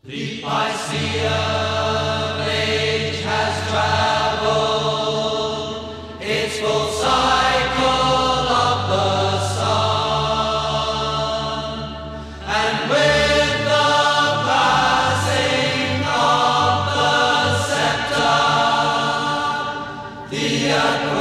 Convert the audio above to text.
The Piscean age has traveled its full cycle of the sun, and with the passing of the scepter, the